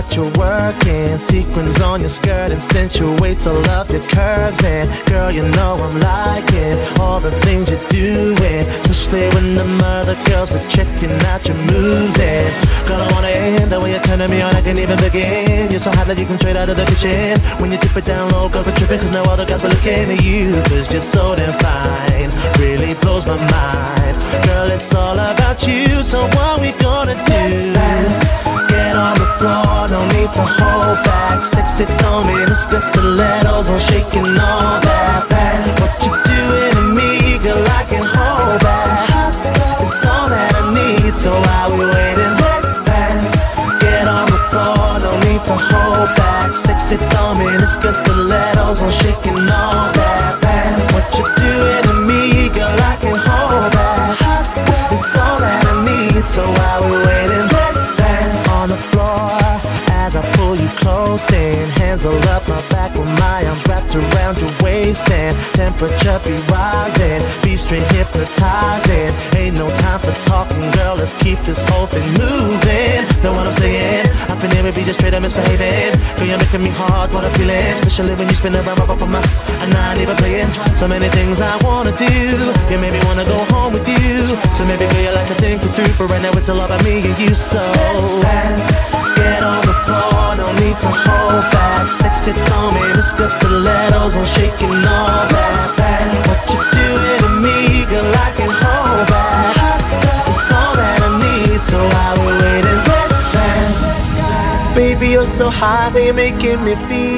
what you're working. Sequins on your skirt accentuates all of your curves. And girl, you know I'm liking all the things you're doing, especially when the other girls were checking out your moves. And girl, I wanna end the way you're turning me on, I can't even begin. You're so hot that you can trade out of the kitchen. When you dip it down low, girls were tripping, cause no other guys were looking at you. Cause you're so damn fine, really blows my mind. Girl, it's all about you, so what we gonna do? Let's get on the floor, no need to hold back. Sexy thumb in the skirt, stilettos on shaking all that. What you doing to me, girl, I can hold back. It's all that I need, so while we waiting, let's dance. Get on the floor, no need to hold back. Sexy thumb in the skirt, stilettos on shaking all that. What you doing to me, girl, I can hold back. It's all that I need, so while we waiting, let's dance. On the floor as I pull you close in, hands all up my back with my arms wrapped around your waist. And temperature be rising, be straight hypnotizing. Ain't no time for talking, girl, let's keep this whole thing moving. Know what I'm saying? Up in here, be just straight up misbehaving. Girl, you're making me hard, what I'm feeling. Especially when you spin around, rock up my and I ain't even playing. So many things I wanna do, you made me wanna go home with you. So maybe girl, you like to think it through, but right now it's all about me and you. So let's get on the floor, no need to hold back. Sexy thumb in the skirt, stilettos on shaking all that. What you doing to me, girl, I can hold back. It's all that I need, so while we're waiting, let's dance. Baby, you're so hot, you're making me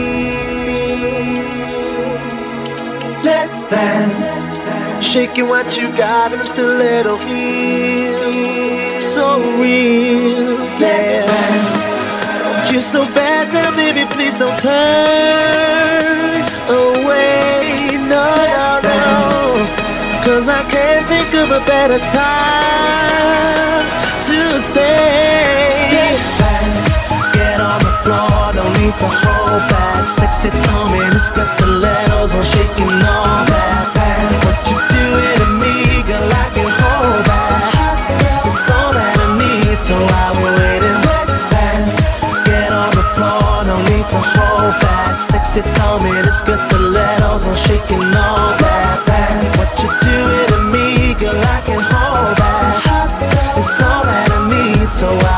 feel. Let's dance. Shaking what you got and I'm still a little healed. So real, yeah. Let's dance. You're so bad now, baby, please don't turn away. No, no, no. Cause I can't think of a better time to say let's dance. Get on the floor, no need to hold back. Sexy thumb in the skirt, stilettos on shaking all that. What you doing to me, girl, I can hold back. It's all that I need, so while we're waiting, let's dance. Get on the floor, no need to hold back. Sexy thumb in the skirt, stilettos on shaking all that. What you doing to me, girl, I can hold back. It's all that I need, so